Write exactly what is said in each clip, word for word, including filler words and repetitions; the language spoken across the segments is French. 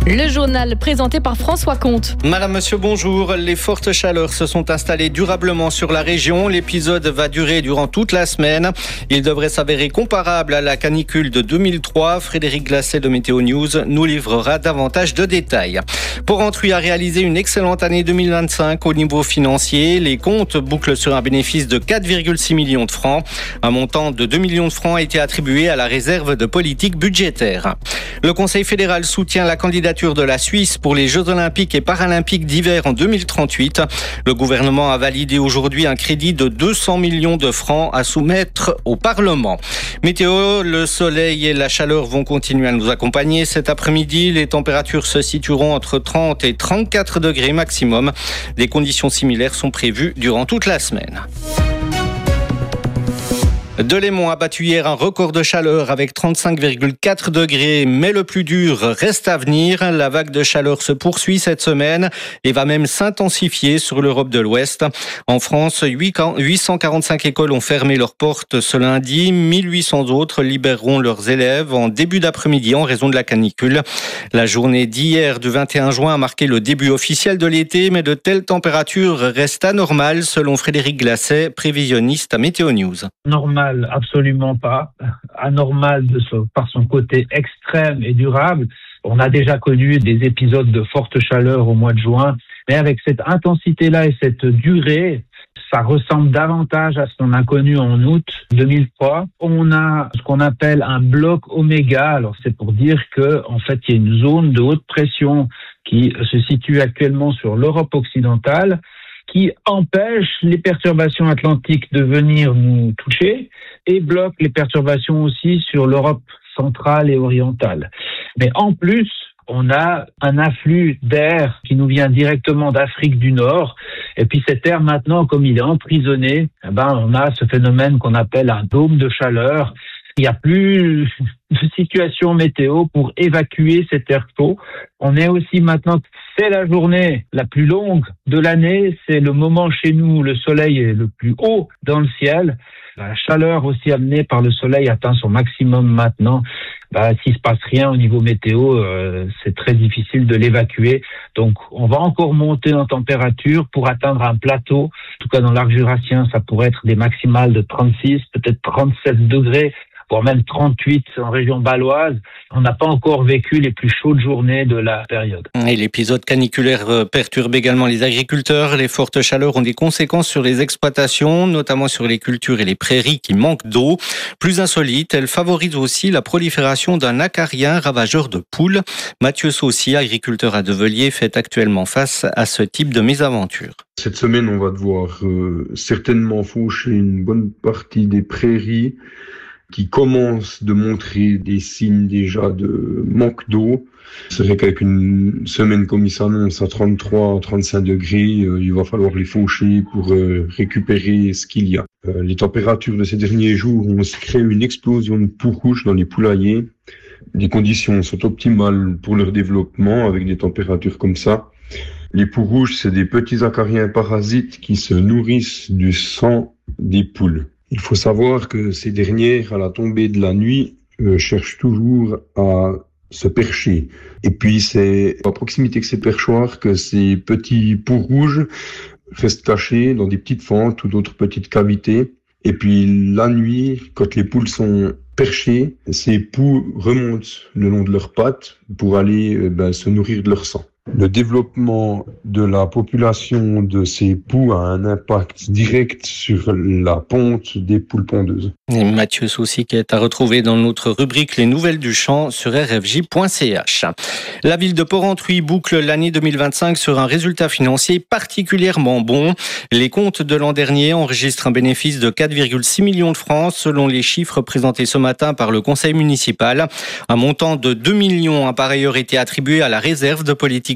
Le journal présenté par François Comte. Madame, monsieur, bonjour. Les fortes chaleurs se sont installées durablement sur la région. L'épisode va durer durant toute la semaine. Il devrait s'avérer comparable à la canicule de deux mille trois. Frédéric Glasset de Météo News nous livrera davantage de détails. Porrentruy a réalisé une excellente année deux mille vingt-cinq au niveau financier. Les comptes bouclent sur un bénéfice de quatre virgule six millions de francs. Un montant de deux millions de francs a été attribué à la réserve de politique budgétaire. Le Conseil fédéral soutient la candidature de la Suisse pour les Jeux olympiques et paralympiques d'hiver en deux mille trente-huit. Le gouvernement a validé aujourd'hui un crédit de deux cents millions de francs à soumettre au Parlement. Météo, le soleil et la chaleur vont continuer à nous accompagner. Cet après-midi, les températures se situeront entre trente et trente-quatre degrés maximum. Des conditions similaires sont prévues durant toute la semaine. Delémont a battu hier un record de chaleur avec trente-cinq virgule quatre degrés, mais le plus dur reste à venir. La vague de chaleur se poursuit cette semaine et va même s'intensifier sur l'Europe de l'Ouest. En France, huit cent quarante-cinq écoles ont fermé leurs portes ce lundi. mille huit cents autres libéreront leurs élèves en début d'après-midi en raison de la canicule. La journée d'hier du vingt et un juin a marqué le début officiel de l'été, mais de telles températures restent anormales selon Frédéric Glasset, prévisionniste à Météo News. Normal, absolument pas. Anormal de ce, par son côté extrême et durable. On a déjà connu des épisodes de forte chaleur au mois de juin, mais avec cette intensité-là et cette durée, ça ressemble davantage à ce qu'on a connu en août deux mille trois. On a ce qu'on appelle un bloc oméga. Alors c'est pour dire que en fait il y a une zone de haute pression qui se situe actuellement sur l'Europe occidentale, qui empêche les perturbations atlantiques de venir nous toucher et bloque les perturbations aussi sur l'Europe centrale et orientale. Mais en plus, on a un afflux d'air qui nous vient directement d'Afrique du Nord. Et puis cet air maintenant, comme il est emprisonné, eh ben, on a ce phénomène qu'on appelle un dôme de chaleur. Il n'y a plus de situation météo pour évacuer cet air chaud. On est aussi maintenant, c'est la journée la plus longue de l'année. C'est le moment chez nous où le soleil est le plus haut dans le ciel. La chaleur aussi amenée par le soleil atteint son maximum maintenant. Bah, s'il se passe rien au niveau météo, euh, c'est très difficile de l'évacuer. Donc, on va encore monter en température pour atteindre un plateau. En tout cas, dans l'arc jurassien, ça pourrait être des maximales de trente-six, peut-être trente-sept degrés, voire même trente-huit en région baloise. On n'a pas encore vécu les plus chaudes journées de la période. Et l'épisode caniculaire perturbe également les agriculteurs. Les fortes chaleurs ont des conséquences sur les exploitations, notamment sur les cultures et les prairies qui manquent d'eau. Plus insolite, elles favorisent aussi la prolifération d'un acarien ravageur de poules. Mathieu Saucy, agriculteur à Develier, fait actuellement face à ce type de mésaventure. Cette semaine, on va devoir euh, certainement faucher une bonne partie des prairies qui commence de montrer des signes déjà de manque d'eau. C'est vrai qu'avec une semaine comme il s'annonce à trente-trois, trente-cinq degrés, euh, il va falloir les faucher pour euh, récupérer ce qu'il y a. Euh, les températures de ces derniers jours ont aussi créé une explosion de poux rouges dans les poulaillers. Les conditions sont optimales pour leur développement avec des températures comme ça. Les poux rouges, c'est des petits acariens parasites qui se nourrissent du sang des poules. Il faut savoir que ces dernières, à la tombée de la nuit, euh, cherchent toujours à se percher. Et puis, c'est à proximité de ces perchoirs que ces petits poux rouges restent cachés dans des petites fentes ou d'autres petites cavités. Et puis, la nuit, quand les poules sont perchées, ces poux remontent le long de leurs pattes pour aller euh, ben, se nourrir de leur sang. Le développement de la population de ces poux a un impact direct sur la ponte des poules pondeuses. Et Mathieu Saucy qui est à retrouver dans notre rubrique Les Nouvelles du Champ sur r f j point c h. La ville de Porrentruy boucle l'année deux mille vingt-cinq sur un résultat financier particulièrement bon. Les comptes de l'an dernier enregistrent un bénéfice de quatre virgule six millions de francs selon les chiffres présentés ce matin par le conseil municipal. Un montant de deux millions a par ailleurs été attribué à la réserve de politique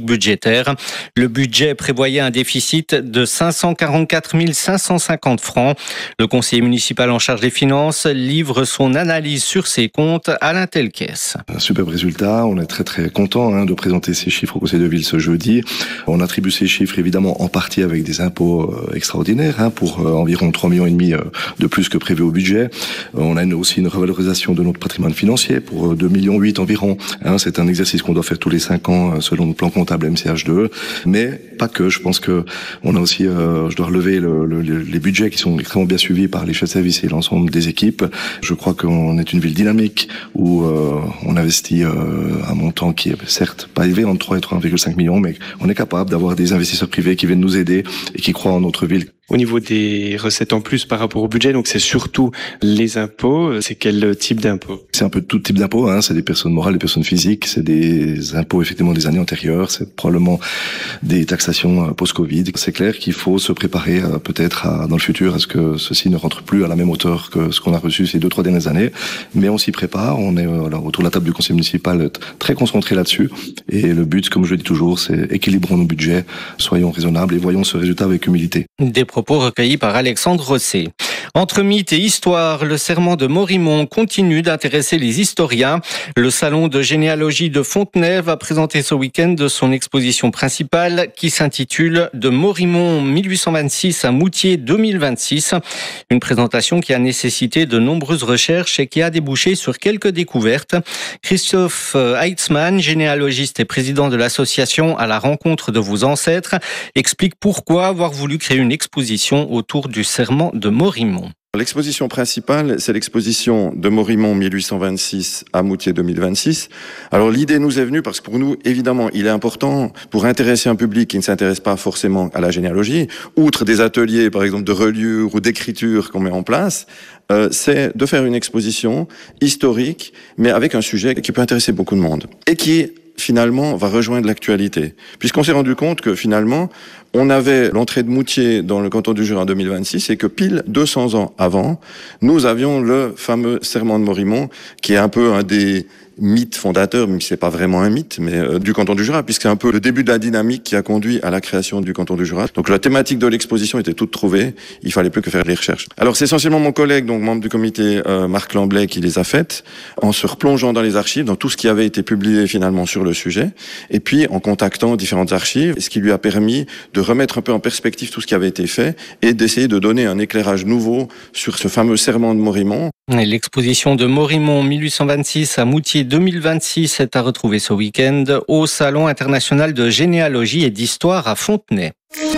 politique budgétaire. Le budget prévoyait un déficit de cinq cent quarante-quatre mille cinq cent cinquante francs. Le conseiller municipal en charge des finances livre son analyse sur ses comptes. Alain Telkes. Un superbe résultat. On est très très content hein, de présenter ces chiffres au conseil de ville ce jeudi. On attribue ces chiffres évidemment en partie avec des impôts euh, extraordinaires hein, pour euh, environ trois millions et demi euh, de plus que prévu au budget. Euh, on a une, aussi une revalorisation de notre patrimoine financier pour euh, deux virgule huit millions environ. Hein, c'est un exercice qu'on doit faire tous les cinq ans euh, selon le plan comptable M C H deux. Mais pas que. Je pense que on a aussi, euh, je dois relever le, le, les budgets qui sont extrêmement bien suivis par les chefs de service et l'ensemble des équipes. Je crois qu'on est une ville dynamique où euh, on investit euh, un montant qui est certes pas élevé, entre trois et trois virgule cinq millions, mais on est capable d'avoir des investisseurs privés qui viennent nous aider et qui croient en notre ville. Au niveau des recettes en plus par rapport au budget, donc c'est surtout les impôts. C'est quel type d'impôts ? C'est un peu tout type d'impôts. Hein. C'est des personnes morales, des personnes physiques. C'est des impôts effectivement des années antérieures. C'est probablement des taxations post-Covid. C'est clair qu'il faut se préparer euh, peut-être à, dans le futur à ce que ceci ne rentre plus à la même hauteur que ce qu'on a reçu ces deux trois dernières années. Mais on s'y prépare. On est euh, alors, autour de la table du conseil municipal très concentré là-dessus. Et le but, comme je le dis toujours, c'est équilibrons nos budgets, soyons raisonnables et voyons ce résultat avec humilité. Des propos recueillis par Alexandre Rosset. Entre mythes et histoire, le serment de Morimont continue d'intéresser les historiens. Le salon de généalogie de Fontenay va présenter ce week-end son exposition principale qui s'intitule « De Morimont mille huit cent vingt-six à Moutier deux mille vingt-six ». Une présentation qui a nécessité de nombreuses recherches et qui a débouché sur quelques découvertes. Christophe Heitzmann, généalogiste et président de l'association À la rencontre de vos ancêtres, explique pourquoi avoir voulu créer une exposition autour du serment de Morimont. L'exposition principale, c'est l'exposition de Morimont mille huit cent vingt-six à Moutier deux mille vingt-six. Alors l'idée nous est venue parce que pour nous, évidemment, il est important pour intéresser un public qui ne s'intéresse pas forcément à la généalogie, outre des ateliers, par exemple, de reliure ou d'écriture qu'on met en place, euh, c'est de faire une exposition historique, mais avec un sujet qui peut intéresser beaucoup de monde et qui finalement va rejoindre l'actualité, puisqu'on s'est rendu compte que finalement on avait l'entrée de Moutier dans le canton du Jura en deux mille vingt-six et que pile deux cents ans avant, nous avions le fameux serment de Morimont qui est un peu un des mythe fondateur, même si c'est pas vraiment un mythe, mais euh, du canton du Jura, puisque c'est un peu le début de la dynamique qui a conduit à la création du canton du Jura. Donc la thématique de l'exposition était toute trouvée, il fallait plus que faire les recherches. Alors c'est essentiellement mon collègue, donc membre du comité euh, Marc Lamblay, qui les a faites, en se replongeant dans les archives, dans tout ce qui avait été publié finalement sur le sujet, et puis en contactant différentes archives, ce qui lui a permis de remettre un peu en perspective tout ce qui avait été fait et d'essayer de donner un éclairage nouveau sur ce fameux serment de Morimont. L'exposition de Morimont mille huit cent vingt-six à Moutier deux mille vingt-six est à retrouver ce week-end au Salon international de généalogie et d'histoire à Fontenay.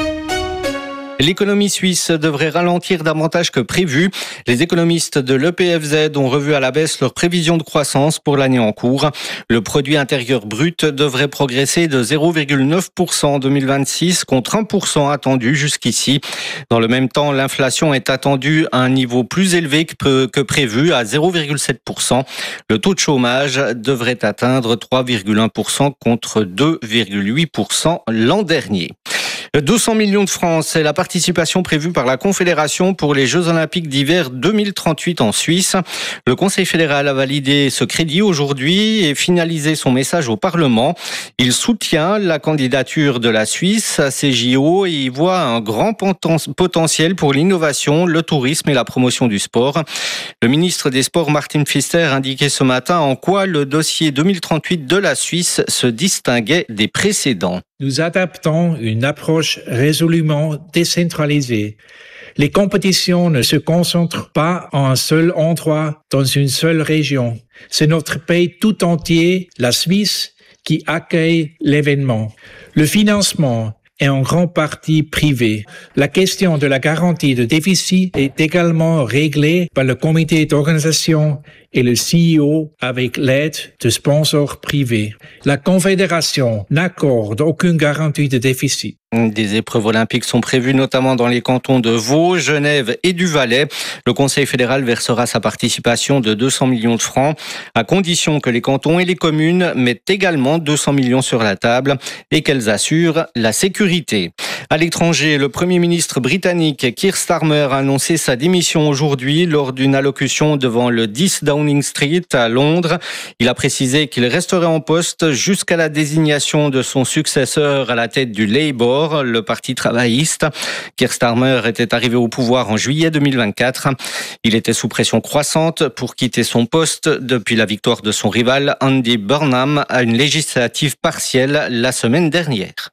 L'économie suisse devrait ralentir davantage que prévu. Les économistes de l'E P F Z ont revu à la baisse leurs prévisions de croissance pour l'année en cours. Le produit intérieur brut devrait progresser de zéro virgule neuf pour cent en deux mille vingt-six contre un pour cent attendu jusqu'ici. Dans le même temps, l'inflation est attendue à un niveau plus élevé que prévu, à zéro virgule sept pour cent. Le taux de chômage devrait atteindre trois virgule un pour cent contre deux virgule huit pour cent l'an dernier. deux cents millions de francs, c'est la participation prévue par la Confédération pour les Jeux Olympiques d'hiver deux mille trente-huit en Suisse. Le Conseil fédéral a validé ce crédit aujourd'hui et finalisé son message au Parlement. Il soutient la candidature de la Suisse à ces J O et y voit un grand potentiel pour l'innovation, le tourisme et la promotion du sport. Le ministre des Sports, Martin Pfister, indiquait ce matin en quoi le dossier deux mille trente-huit de la Suisse se distinguait des précédents. Nous adaptons une approche résolument décentralisée. Les compétitions ne se concentrent pas en un seul endroit, dans une seule région. C'est notre pays tout entier, la Suisse, qui accueille l'événement. Le financement est en grande partie privé. La question de la garantie de déficit est également réglée par le comité d'organisation et le C E O avec l'aide de sponsors privés. La Confédération n'accorde aucune garantie de déficit. Des épreuves olympiques sont prévues notamment dans les cantons de Vaud, Genève et du Valais. Le Conseil fédéral versera sa participation de deux cents millions de francs, à condition que les cantons et les communes mettent également deux cents millions sur la table et qu'elles assurent la sécurité. À l'étranger, le Premier ministre britannique Keir Starmer a annoncé sa démission aujourd'hui lors d'une allocution devant le dix Downing Street à Londres. Il a précisé qu'il resterait en poste jusqu'à la désignation de son successeur à la tête du Labour, le parti travailliste. Keir Starmer était arrivé au pouvoir en juillet deux mille vingt-quatre. Il était sous pression croissante pour quitter son poste depuis la victoire de son rival Andy Burnham à une législative partielle la semaine dernière.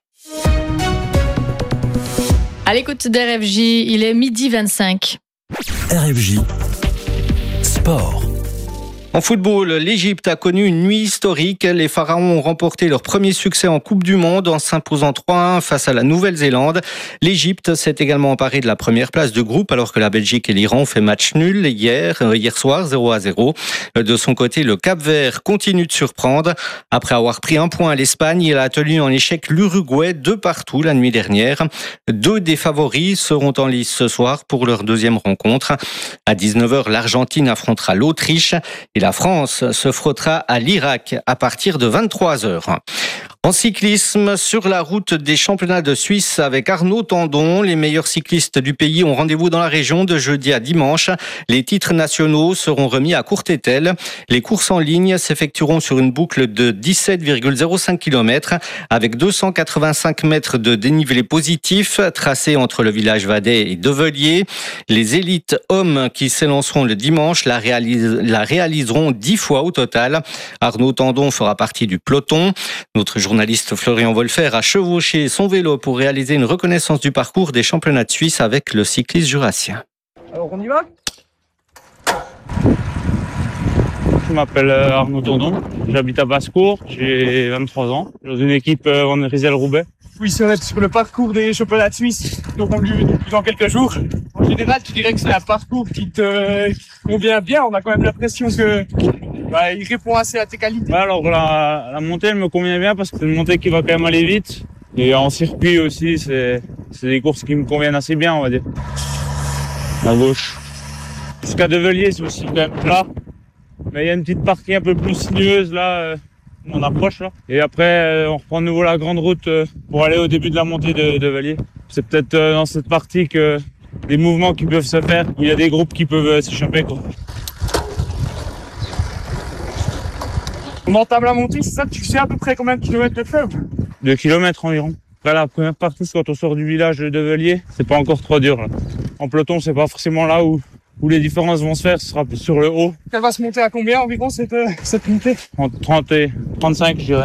À l'écoute d'R F J, il est midi vingt-cinq. R F J Sport. En football, l'Égypte a connu une nuit historique. Les Pharaons ont remporté leur premier succès en Coupe du Monde en s'imposant trois à un face à la Nouvelle-Zélande. L'Égypte s'est également emparée de la première place du groupe alors que la Belgique et l'Iran ont fait match nul hier, hier soir, zéro à zéro. De son côté, le Cap-Vert continue de surprendre. Après avoir pris un point à l'Espagne, il a tenu en échec l'Uruguay deux partout la nuit dernière. Deux des favoris seront en lice ce soir pour leur deuxième rencontre. À dix-neuf heures, l'Argentine affrontera l'Autriche. Et la France se frottera à l'Irak à partir de vingt-trois heures. En cyclisme, sur la route des championnats de Suisse avec Arnaud Tandon, les meilleurs cyclistes du pays ont rendez-vous dans la région de jeudi à dimanche. Les titres nationaux seront remis à Courtétel. Les courses en ligne s'effectueront sur une boucle de dix-sept virgule zéro cinq kilomètres avec deux cent quatre-vingt-cinq mètres de dénivelé positif tracé entre le village Vadet et Develier. Les élites hommes qui s'élanceront le dimanche la, réalise, la réaliseront dix fois au total. Arnaud Tandon fera partie du peloton. Notre journaliste Florian Wolfer a chevauché son vélo pour réaliser une reconnaissance du parcours des championnats de Suisse avec le cycliste jurassien. Alors on y va ? Je m'appelle Arnaud Tandon, j'habite à Basse-Cour, j'ai vingt-trois ans, dans une équipe Van Rysel-Roubaix. Oui, si on est sur le parcours des championnats de Suisse, qui auront lieu dans quelques jours. En général, tu dirais que c'est un parcours qui te convient bien. On a quand même l'impression que bah, il répond assez à tes qualités. Ouais, alors la, la montée, elle me convient bien parce que c'est une montée qui va quand même aller vite. Et en circuit aussi, c'est, c'est des courses qui me conviennent assez bien, on va dire. À gauche. Jusqu'à Develier, c'est aussi quand même plat. Mais il y a une petite partie un peu plus sinueuse là. Euh, On approche là. Et après, on reprend de nouveau la grande route pour aller au début de la montée de, de Velier. C'est peut-être dans cette partie que des mouvements qui peuvent se faire, où il y a des groupes qui peuvent s'échapper, quoi. On entame la montée, c'est ça? Tu sais à peu près combien de kilomètres de fait? Deux kilomètres environ. Après la première partie, c'est quand on sort du village de Velier, c'est pas encore trop dur là. En peloton, c'est pas forcément là où où les différences vont se faire, ce sera plus sur le haut. Elle va se monter à combien environ cette, euh, cette montée? Entre trente et trente-cinq, je dirais.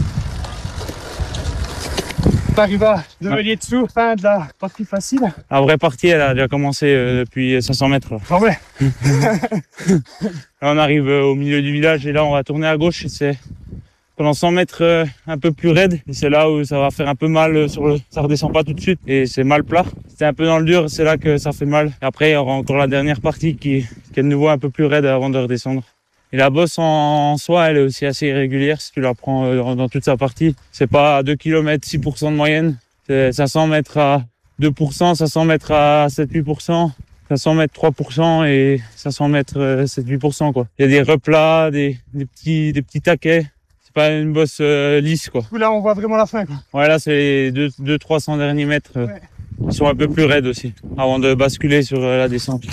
T'arrives à Develier dessous, fin de la partie facile. La vraie partie, elle a déjà commencé euh, depuis cinq cents mètres. Là. Ah ouais. Là, on arrive euh, au milieu du village et là, on va tourner à gauche. Et c'est pendant cent mètres euh, un peu plus raide. Et c'est là où ça va faire un peu mal euh, sur le... Ça redescend pas tout de suite et c'est mal plat. C'est un peu dans le dur, c'est là que ça fait mal. Et après, il y aura encore la dernière partie qui, qui est de nouveau un peu plus raide avant de redescendre. Et la bosse en soi, elle est aussi assez irrégulière si tu la prends euh, dans toute sa partie. C'est pas à deux kilomètres, six pour cent de moyenne. C'est cinq cents mètres à deux pour cent, cinq cents mètres à sept à huit pour cent, cinq cents mètres trois pour cent et cinq cents mètres sept à huit pour cent, quoi. Il y a des replats, des, des petits, des petits taquets. Pas une bosse euh, lisse, quoi. Là, on voit vraiment la fin, quoi. Ouais, là, c'est les deux à trois cents derniers mètres. Euh, ouais. Ils sont un peu plus raides aussi, avant de basculer sur euh, la descente.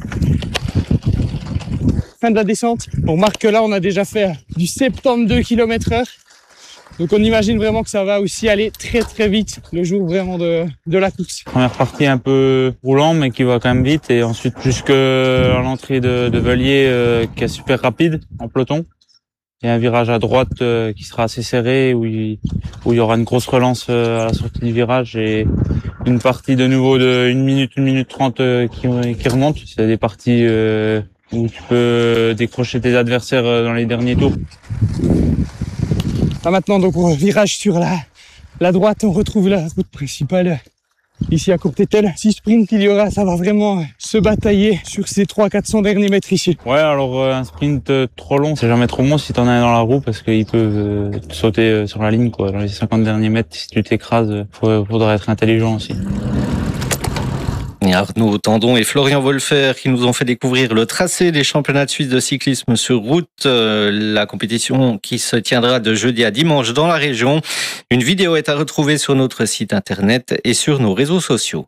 Fin de la descente. On remarque que là, on a déjà fait du soixante-douze kilomètres heure. Donc, on imagine vraiment que ça va aussi aller très, très vite le jour vraiment de, de la course. Première partie un peu roulant, mais qui va quand même vite. Et ensuite, jusqu'à l'entrée de, de Velier, euh, qui est super rapide, en peloton. Il y a un virage à droite euh, qui sera assez serré, où il, où il y aura une grosse relance euh, à la sortie du virage et une partie de nouveau de une minute, une minute trente euh, qui, qui remonte. C'est des parties euh, où tu peux décrocher tes adversaires euh, dans les derniers tours. Là maintenant, donc on virage sur la, la droite, on retrouve la route principale ici à Courtétel. Si sprint il y aura, ça va vraiment se batailler sur ces trois à quatre cents derniers mètres ici. Ouais, alors euh, un sprint euh, trop long, c'est jamais trop bon si t'en as un dans la roue parce qu'ils peuvent euh, te sauter euh, sur la ligne, quoi. Dans les cinquante derniers mètres, si tu t'écrases, euh, faut, faudra être intelligent aussi. Et Arnaud Tandon et Florian Wolfer qui nous ont fait découvrir le tracé des championnats de Suisse de cyclisme sur route, euh, la compétition qui se tiendra de jeudi à dimanche dans la région. Une vidéo est à retrouver sur notre site internet et sur nos réseaux sociaux.